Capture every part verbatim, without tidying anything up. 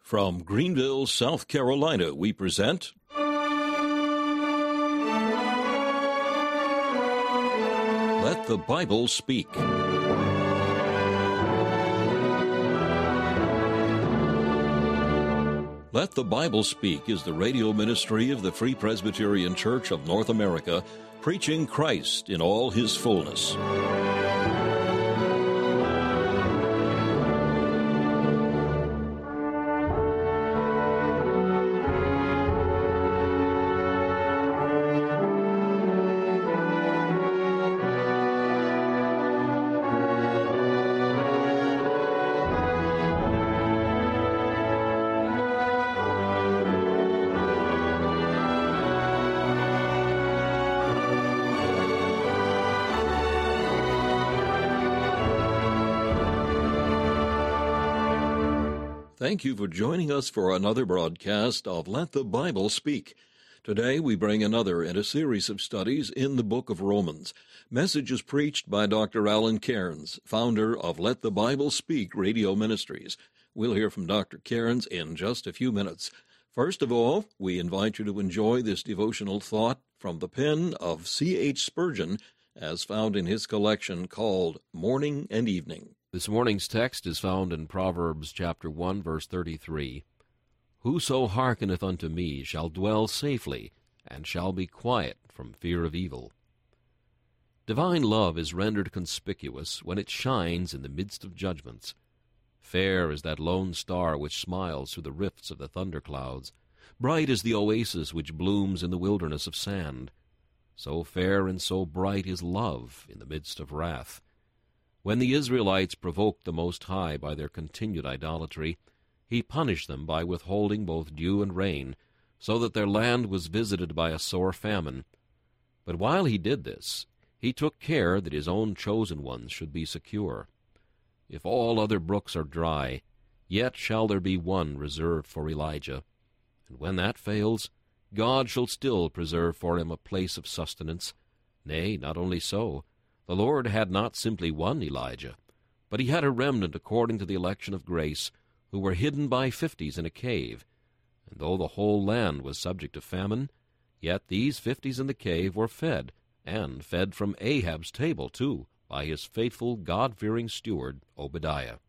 From Greenville, South Carolina, we present Let the Bible Speak. Let the Bible Speak is the radio ministry of the Free Presbyterian Church of North America, preaching Christ in all his fullness. Thank you for joining us for another broadcast of Let the Bible Speak. Today we bring another in a series of studies in the book of Romans. Messages preached by Doctor Alan Cairns, founder of Let the Bible Speak Radio Ministries. We'll hear from Doctor Cairns in just a few minutes. First of all, we invite you to enjoy this devotional thought from the pen of C H Spurgeon, as found in his collection called Morning and Evening. This morning's text is found in Proverbs chapter one, verse thirty-three. Whoso hearkeneth unto me shall dwell safely, and shall be quiet from fear of evil. Divine love is rendered conspicuous when it shines in the midst of judgments. Fair is that lone star which smiles through the rifts of the thunderclouds. Bright is the oasis which blooms in the wilderness of sand. So fair and so bright is love in the midst of wrath. When the Israelites provoked the Most High by their continued idolatry, he punished them by withholding both dew and rain, so that their land was visited by a sore famine. But while he did this, he took care that his own chosen ones should be secure. If all other brooks are dry, yet shall there be one reserved for Elijah. And when that fails, God shall still preserve for him a place of sustenance. Nay, not only so, the Lord had not simply one Elijah, but he had a remnant according to the election of grace, who were hidden by fifties in a cave. And though the whole land was subject to famine, yet these fifties in the cave were fed, and fed from Ahab's table too, by his faithful, God-fearing steward, Obadiah.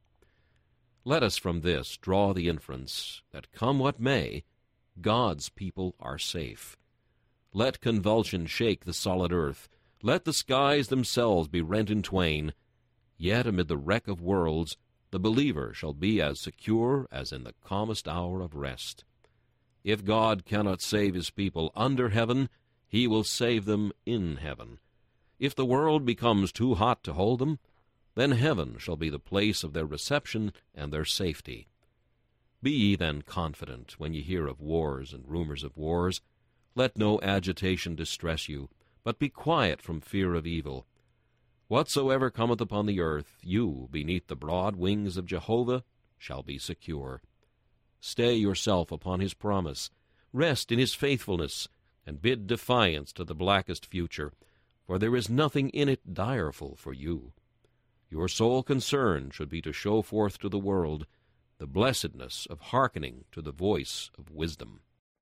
Let us from this draw the inference that, come what may, God's people are safe. Let convulsion shake the solid earth, let the skies themselves be rent in twain, yet amid the wreck of worlds the believer shall be as secure as in the calmest hour of rest. If God cannot save his people under heaven, he will save them in heaven. If the world becomes too hot to hold them, then heaven shall be the place of their reception and their safety. Be ye then confident when ye hear of wars and rumors of wars. Let no agitation distress you, but be quiet from fear of evil. Whatsoever cometh upon the earth, you, beneath the broad wings of Jehovah, shall be secure. Stay yourself upon his promise, rest in his faithfulness, and bid defiance to the blackest future, for there is nothing in it direful for you. Your sole concern should be to show forth to the world the blessedness of hearkening to the voice of wisdom.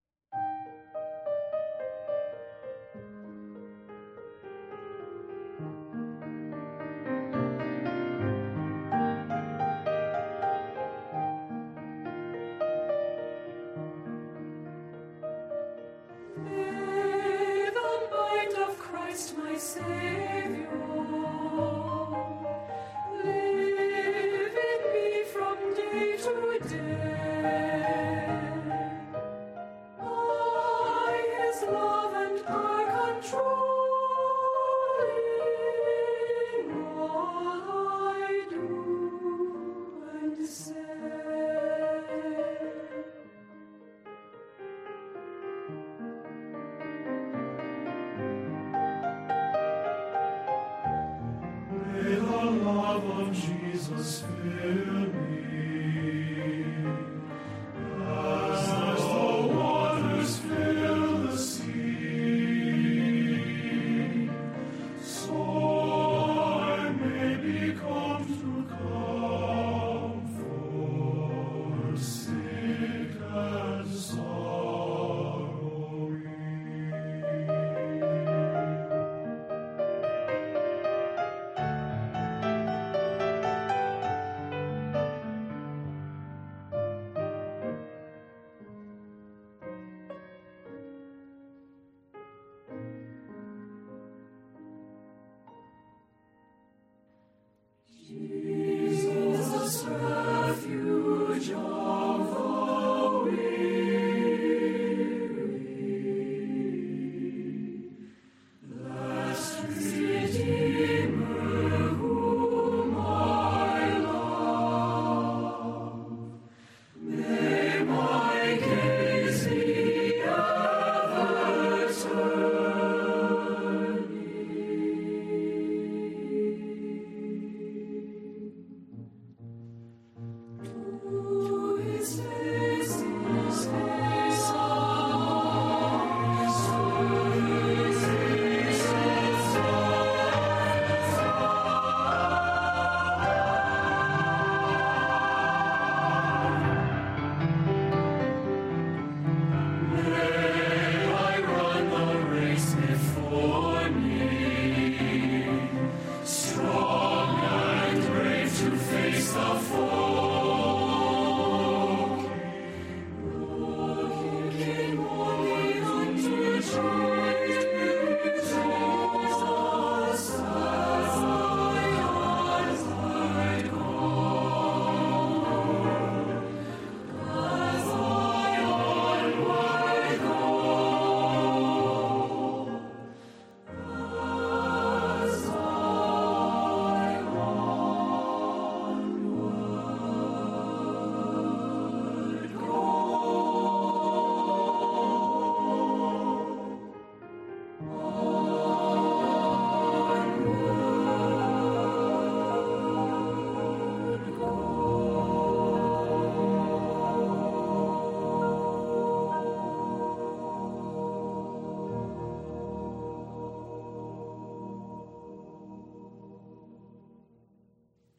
Jesus, fill me, as the waters fill the sea, so I may become to comfort sin.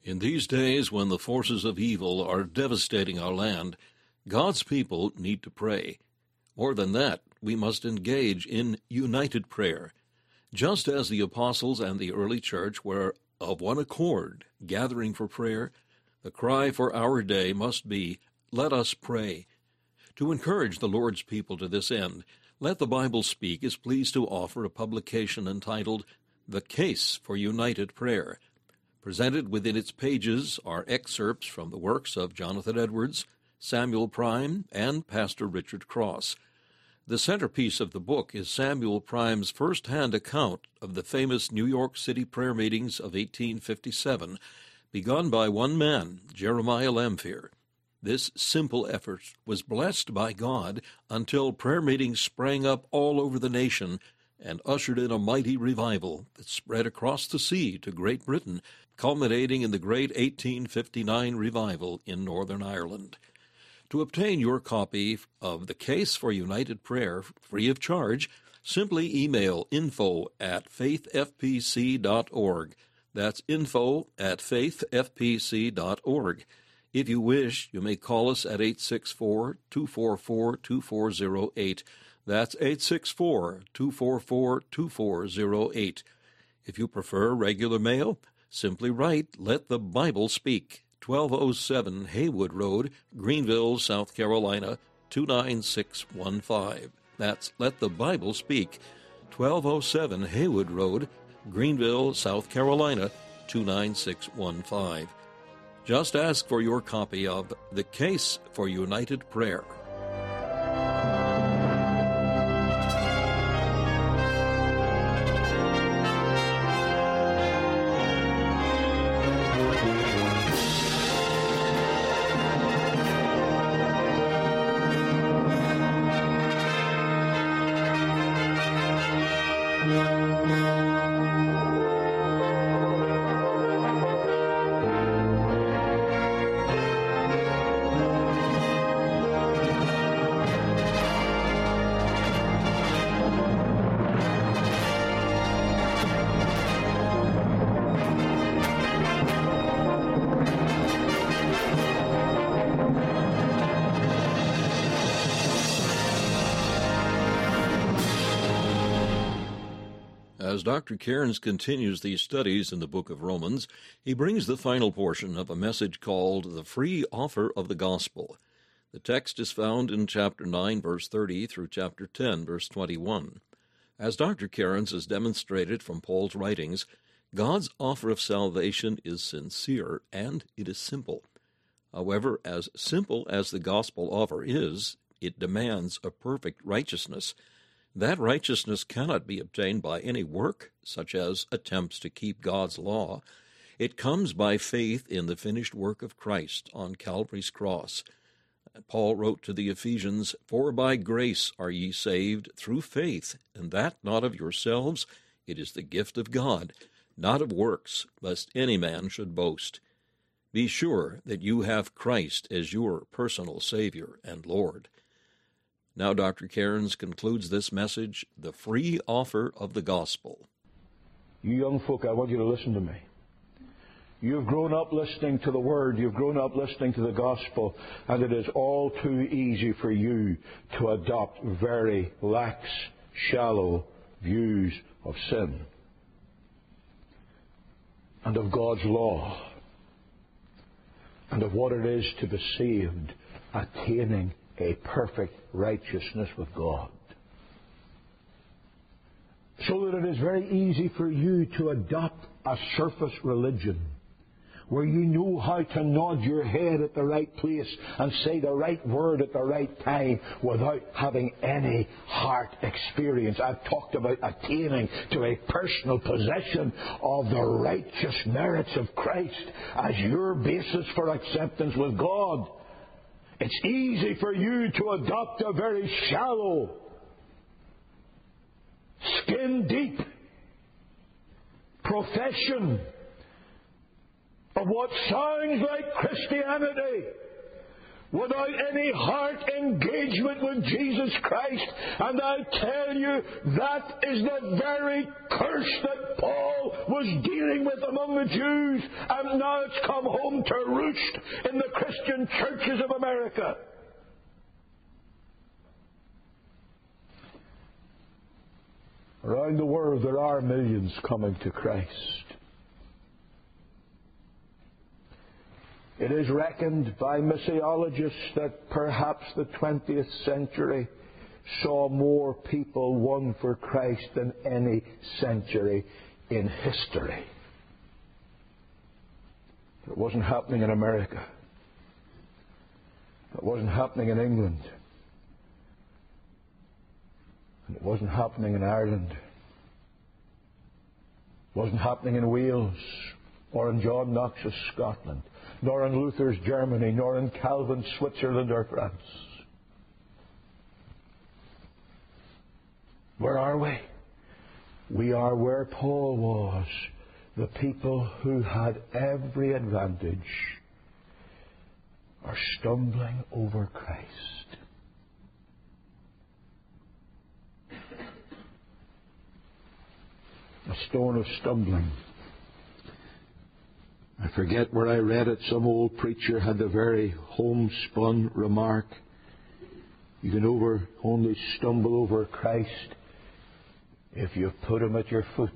In these days when the forces of evil are devastating our land, God's people need to pray. More than that, we must engage in united prayer. Just as the apostles and the early church were of one accord, gathering for prayer, the cry for our day must be, "Let us pray." To encourage the Lord's people to this end, Let the Bible Speak is pleased to offer a publication entitled The Case for United Prayer. Presented within its pages are excerpts from the works of Jonathan Edwards, Samuel Prime, and Pastor Richard Cross. The centerpiece of the book is Samuel Prime's first-hand account of the famous New York City prayer meetings of eighteen fifty-seven, begun by one man, Jeremiah Lamphere. This simple effort was blessed by God until prayer meetings sprang up all over the nation and ushered in a mighty revival that spread across the sea to Great Britain, culminating in the great eighteen fifty-nine revival in Northern Ireland. To obtain your copy of The Case for United Prayer free of charge, simply email info at faith f p c dot org. That's info at faith f p c dot org. If you wish, you may call us at eight six four, two four four, two four zero eight. That's eight six four, two four four, two four zero eight. If you prefer regular mail, simply write Let the Bible Speak, twelve oh seven Haywood Road, Greenville, South Carolina, two nine six one five. That's Let the Bible Speak, twelve oh seven Haywood Road, Greenville, South Carolina, two nine six one five. Just ask for your copy of The Case for United Prayer. As Doctor Cairns continues these studies in the book of Romans, he brings the final portion of a message called The Free Offer of the Gospel. The text is found in chapter nine, verse thirty, through chapter ten, verse twenty-one. As Doctor Cairns has demonstrated from Paul's writings, God's offer of salvation is sincere and it is simple. However, as simple as the gospel offer is, it demands a perfect righteousness. That righteousness cannot be obtained by any work, such as attempts to keep God's law. It comes by faith in the finished work of Christ on Calvary's cross. Paul wrote to the Ephesians, "For by grace are ye saved through faith, and that not of yourselves, it is the gift of God, not of works, lest any man should boast." Be sure that you have Christ as your personal Savior and Lord. Now Doctor Cairns concludes this message, The Free Offer of the Gospel. You young folk, I want you to listen to me. You've grown up listening to the Word, you've grown up listening to the Gospel, and it is all too easy for you to adopt very lax, shallow views of sin and of God's law and of what it is to be saved, attaining a perfect righteousness with God. So that it is very easy for you to adopt a surface religion where you know how to nod your head at the right place and say the right word at the right time without having any heart experience. I've talked about attaining to a personal possession of the righteous merits of Christ as your basis for acceptance with God. It's easy for you to adopt a very shallow, skin-deep profession of what sounds like Christianity without any heart engagement with Jesus Christ. And I tell you, that is the very curse that Paul was dealing with among the Jews, and now it's come home to roost in the Christian churches of America. Around the world there are millions coming to Christ. It is reckoned by missiologists that perhaps the twentieth century saw more people won for Christ than any century in history. It wasn't happening in America. It wasn't happening in England. And it wasn't happening in Ireland. It wasn't happening in Wales or in John Knox's Scotland, nor in Luther's Germany, nor in Calvin's Switzerland or France. Where are we? We are where Paul was, the people who had every advantage are stumbling over Christ. A stone of stumbling. I forget where I read it. Some old preacher had the very homespun remark. You can over, only stumble over Christ if you put him at your foot.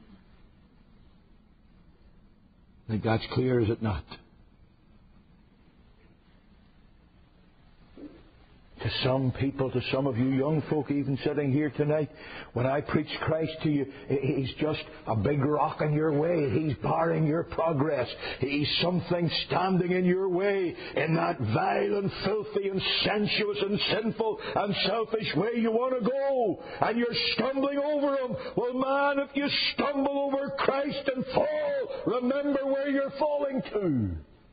I think that's clear, is it not? To some people, to some of you young folk even sitting here tonight, when I preach Christ to you, He's just a big rock in your way. He's barring your progress. He's something standing in your way in that vile and filthy and sensuous and sinful and selfish way you want to go. And you're stumbling over Him. Well, man, if you stumble over Christ and fall, remember where you're falling to.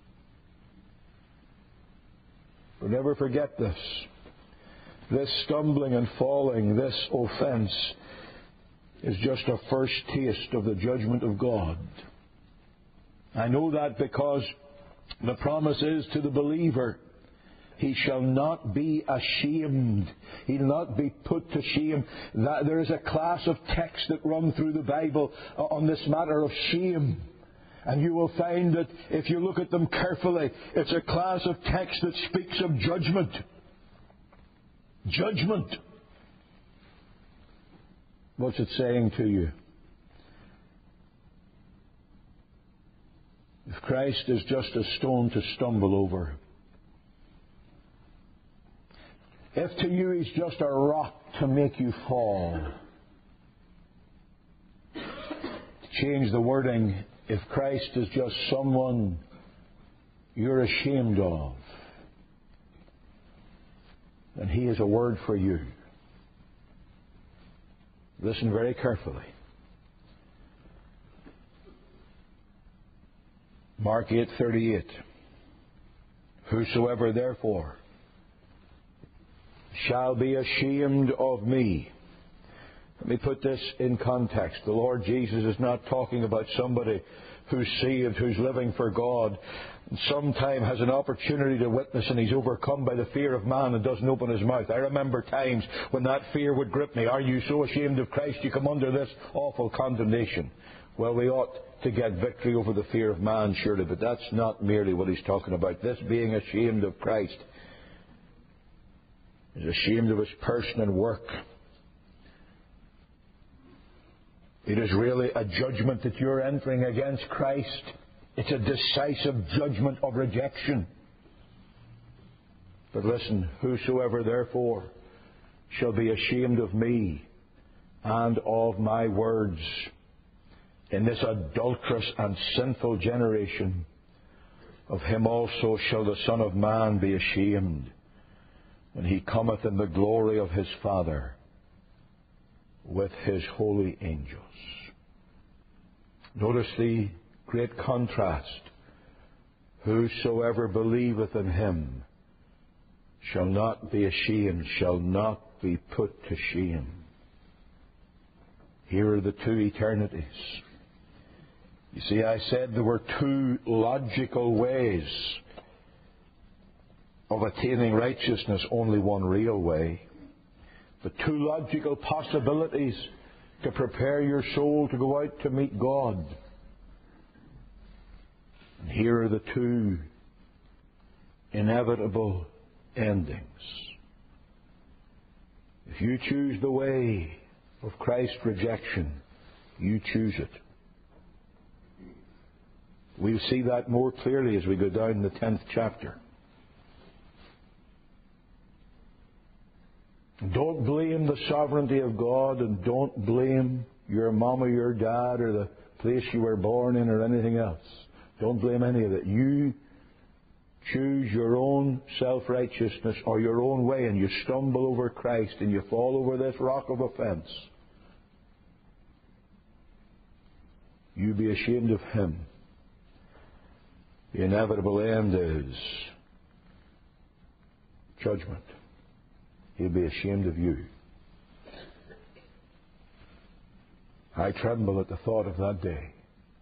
But never forget this. This stumbling and falling, this offense, is just a first taste of the judgment of God. I know that because the promise is to the believer, he shall not be ashamed. He'll not be put to shame. That, there is a class of texts that run through the Bible on this matter of shame. And you will find that if you look at them carefully, it's a class of texts that speaks of judgment. Judgment. What's it saying to you? If Christ is just a stone to stumble over, if to you He's just a rock to make you fall, to change the wording, if Christ is just someone you're ashamed of, then He is a word for you. Listen very carefully. Mark eight thirty-eight. Whosoever therefore shall be ashamed of me. Let me put this in context. The Lord Jesus is not talking about somebody who's saved, who's living for God, and sometime has an opportunity to witness and he's overcome by the fear of man and doesn't open his mouth. I remember times when that fear would grip me. Are you so ashamed of Christ you come under this awful condemnation? Well, we ought to get victory over the fear of man, surely, but that's not merely what he's talking about. This being ashamed of Christ is ashamed of His person and work. It is really a judgment that you're entering against Christ. It's a decisive judgment of rejection. But listen, whosoever therefore shall be ashamed of me and of my words in this adulterous and sinful generation, of him also shall the Son of Man be ashamed when He cometh in the glory of His Father with His holy angels. Notice the great contrast. Whosoever believeth in Him shall not be ashamed, shall not be put to shame. Here are the two eternities. You see, I said there were two logical ways of attaining righteousness only one real way, but two logical possibilities to prepare your soul to go out to meet God. And here are the two inevitable endings. If you choose the way of Christ's rejection, you choose it. We'll see that more clearly as we go down the tenth chapter. Don't blame the sovereignty of God, and don't blame your mom or your dad or the place you were born in or anything else. Don't blame any of it. You choose your own self-righteousness or your own way, and you stumble over Christ and you fall over this rock of offense. You be ashamed of Him. The inevitable end is judgment. He'll be ashamed of you. I tremble at the thought of that day.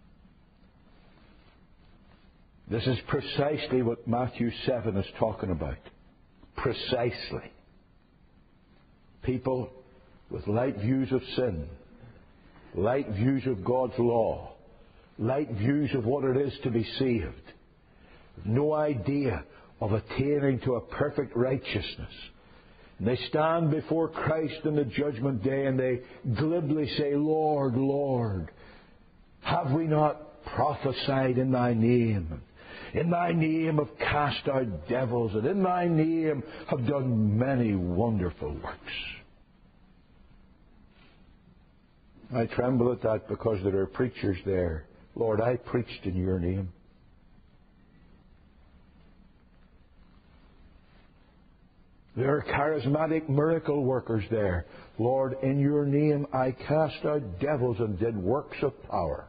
This is precisely what Matthew seven is talking about. Precisely. People with light views of sin, light views of God's law, light views of what it is to be saved, no idea of attaining to a perfect righteousness. And they stand before Christ in the judgment day and they glibly say, Lord, Lord, have we not prophesied in Thy name? In Thy name have cast out devils, and in Thy name have done many wonderful works. I tremble at that because there are preachers there. Lord, I preached in Your name. There are charismatic miracle workers there. Lord, in Your name I cast out devils and did works of power.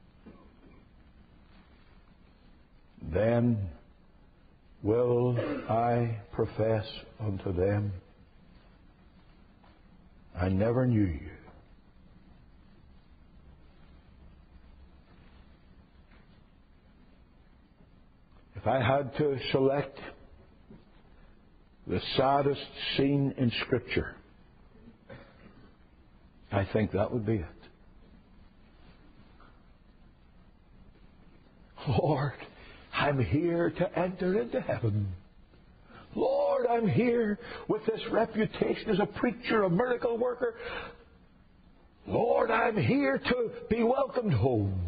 Then will I profess unto them, I never knew you. If I had to select the saddest scene in Scripture, I think that would be it. Lord, I'm here to enter into heaven. Lord, I'm here with this reputation as a preacher, a miracle worker. Lord, I'm here to be welcomed home.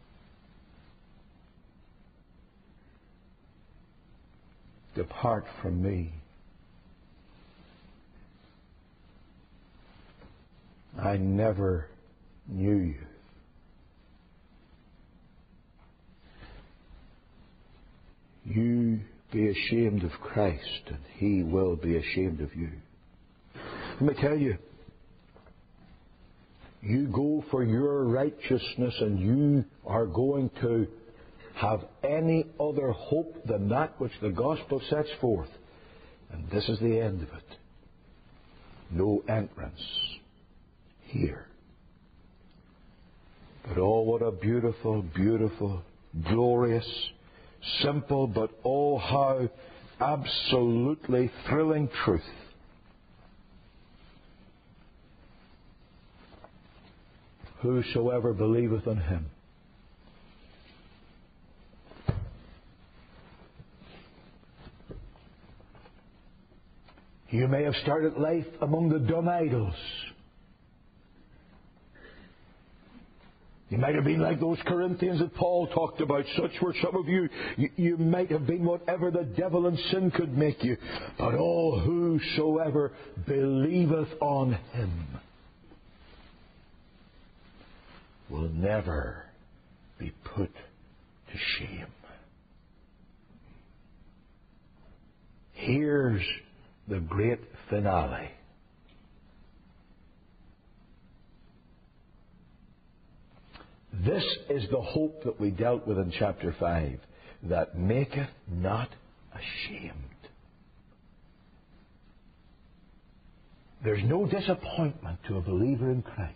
Depart from me. I never knew you. You be ashamed of Christ, and He will be ashamed of you. Let me tell you, you go for your righteousness and you are going to have any other hope than that which the gospel sets forth. And this is the end of it. No entrance here. But oh, what a beautiful, beautiful, glorious, simple, but oh, how absolutely thrilling truth. Whosoever believeth on Him You may have started life among the dumb idols. You might have been like those Corinthians that Paul talked about. Such were some of you. You, you might have been whatever the devil and sin could make you. But oh, whosoever believeth on Him will never be put to shame. Here's the great finale. This is the hope that we dealt with in chapter five, that maketh not ashamed. There's no disappointment to a believer in Christ.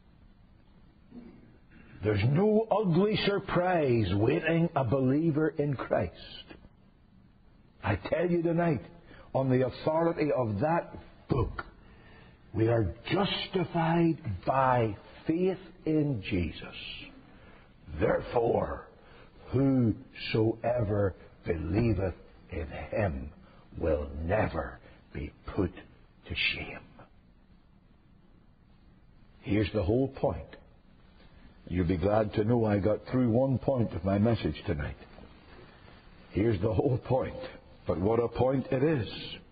There's no ugly surprise waiting a believer in Christ. I tell you tonight, on the authority of that book, we are justified by faith in Jesus. Therefore, whosoever believeth in him will never be put to shame. Here's the whole point. You'll be glad to know I got through one point of my message tonight. Here's the whole point. But what a point it is.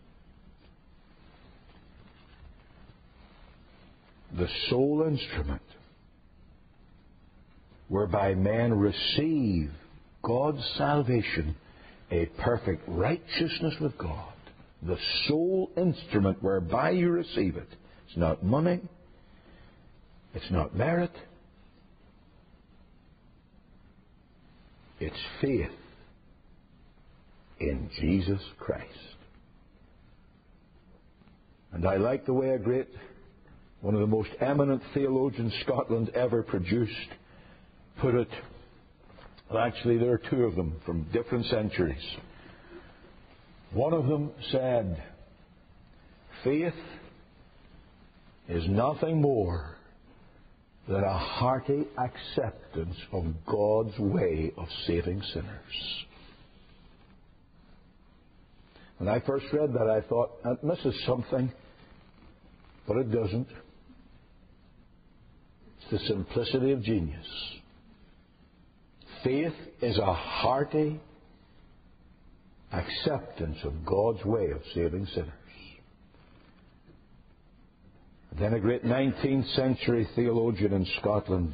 The sole instrument whereby men receive God's salvation, a perfect righteousness with God. The sole instrument whereby you receive it. It's not money. It's not merit. It's faith in Jesus Christ. And I like the way a great, one of the most eminent theologians Scotland ever produced, put it. Well, actually, there are two of them from different centuries. One of them said, faith is nothing more than a hearty acceptance of God's way of saving sinners. When I first read that, I thought, that misses something, but it doesn't. It's the simplicity of genius. Faith is a hearty acceptance of God's way of saving sinners. Then a great nineteenth century theologian in Scotland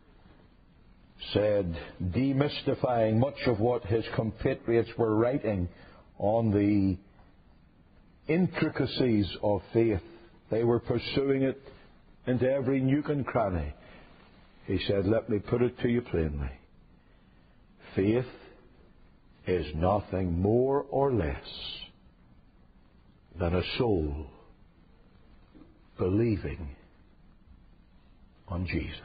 said, demystifying much of what his compatriots were writing on the intricacies of faith, they were pursuing it into every nook and cranny. He said, let me put it to you plainly. Faith is nothing more or less than a soul believing on Jesus.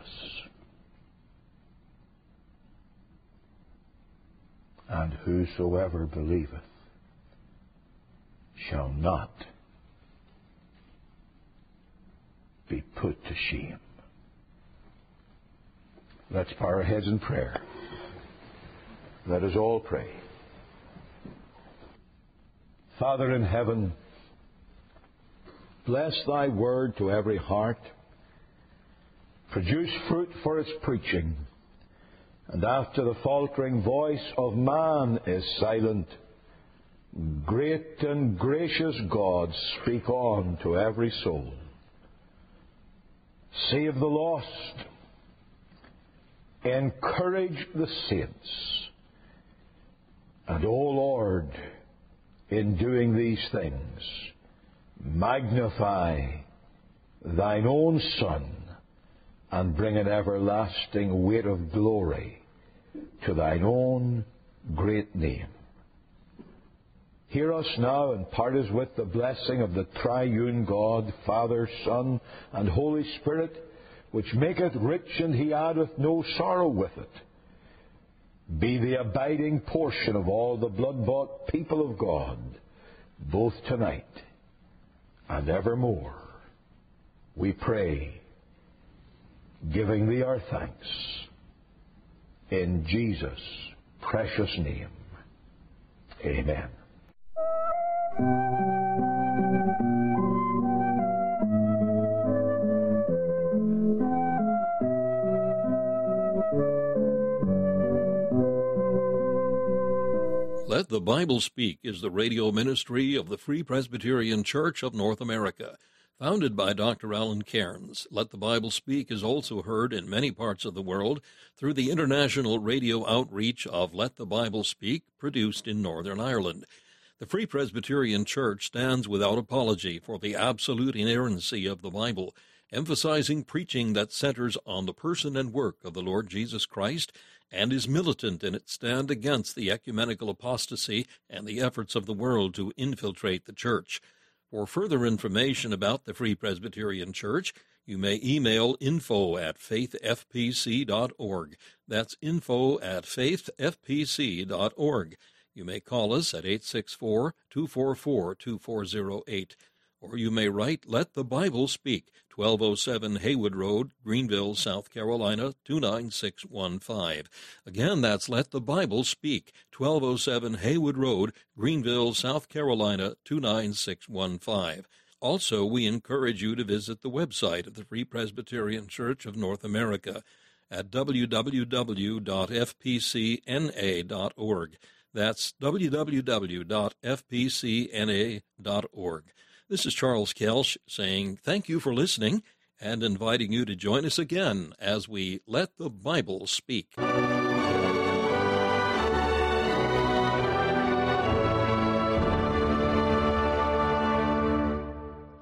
And whosoever believeth shall not be put to shame. Let's bow our heads in prayer. Let us all pray. Father in heaven, bless thy word to every heart. Produce fruit for its preaching. And after the faltering voice of man is silent, great and gracious God, speak on to every soul. Save the lost. Encourage the saints. And, O Lord, in doing these things, magnify thine own Son and bring an everlasting weight of glory to thine own great name. Hear us now and part us with the blessing of the triune God, Father, Son, and Holy Spirit, which maketh rich and he addeth no sorrow with it. Be the abiding portion of all the blood-bought people of God, both tonight and evermore. We pray, giving thee our thanks, in Jesus' precious name. Amen. Let the Bible Speak is the radio ministry of the Free Presbyterian Church of North America. Founded by Doctor Alan Cairns, Let the Bible Speak is also heard in many parts of the world through the international radio outreach of Let the Bible Speak, produced in Northern Ireland. The Free Presbyterian Church stands without apology for the absolute inerrancy of the Bible, emphasizing preaching that centers on the person and work of the Lord Jesus Christ, and is militant in its stand against the ecumenical apostasy and the efforts of the world to infiltrate the church. For further information about the Free Presbyterian Church, you may email info at faith f p c dot org. That's info at faith f p c dot org. You may call us at eight six four, two four four, two four zero eight, or you may write Let the Bible Speak, twelve oh seven Haywood Road, Greenville, South Carolina, two nine six one five. Again, that's Let the Bible Speak, twelve oh seven Haywood Road, Greenville, South Carolina, two nine six one five. Also, we encourage you to visit the website of the Free Presbyterian Church of North America at w w w dot f p c n a dot org. That's w w w dot f p c n a dot org. This is Charles Kelsch saying thank you for listening and inviting you to join us again as we Let the Bible Speak.